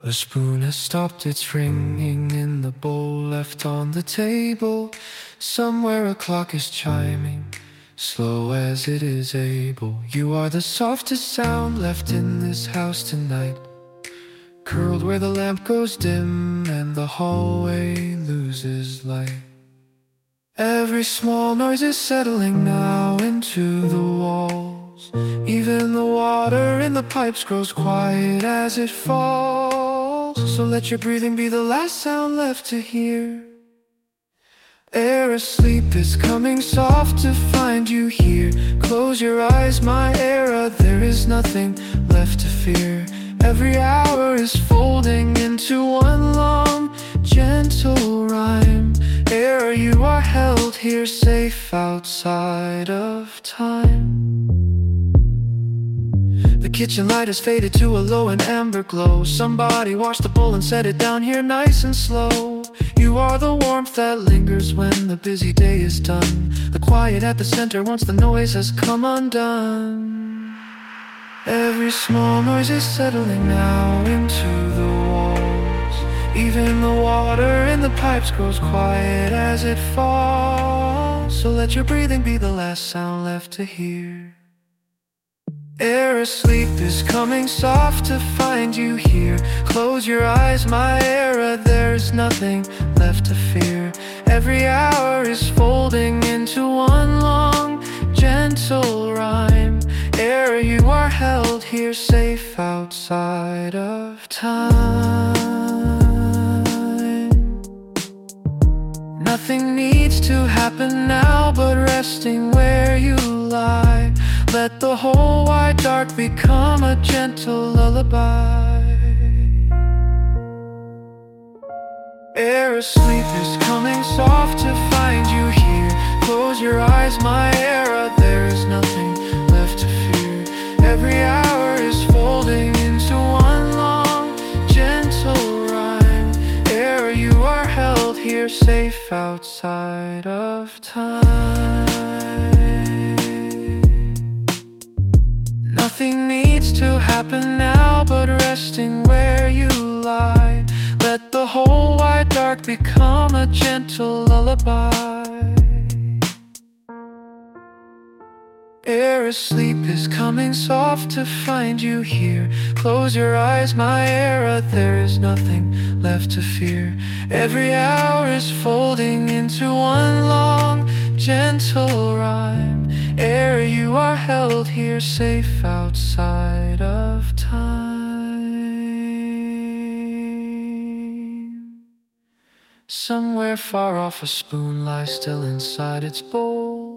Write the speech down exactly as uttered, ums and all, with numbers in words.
A spoon has stopped its ringing in the bowl left on the table. Somewhere a clock is chiming, slow as it is able. You are the softest sound left in this house tonight, curled where the lamp goes dim and the hallway loses light. Every small noise is settling now into the walls. Even the water in the pipes grows quiet as it falls. So let your breathing be the last sound left to hear. Air asleep is coming soft to find you here. Close your eyes, my era, there is nothing left to fear. Every hour is folding into one long, gentle rhyme. Air, you are held here safe outside of time. The kitchen light has faded to a low and amber glow. Somebody washed the bowl and set it down here nice and slow. You are the warmth that lingers when the busy day is done, the quiet at the center once the noise has come undone. Every small noise is settling now into the walls. Even the water in the pipes grows quiet as it falls. So let your breathing be the last sound left to hear. Air asleep is coming soft to find you here. Close your eyes, my era, there's nothing left to fear. Every hour is folding into one long, gentle rhyme. Air, you are held here safe outside of time. Nothing needs to happen now but resting where you lie. Let the whole wide dark become a gentle lullaby. Air asleep is coming soft to find you here. Close your eyes, my era, there is nothing left to fear. Every hour is folding into one long, gentle rhyme. Air, you are held here safe outside of time. Nothing needs to happen now but resting where you lie. Let the whole wide dark become a gentle lullaby. Air asleep is coming soft to find you here. Close your eyes, my era, there is nothing left to fear. Every hour is folding into one long, gentle rhyme. Air, you are held here safe outside of time. Somewhere far off a spoon lies still inside its bowl.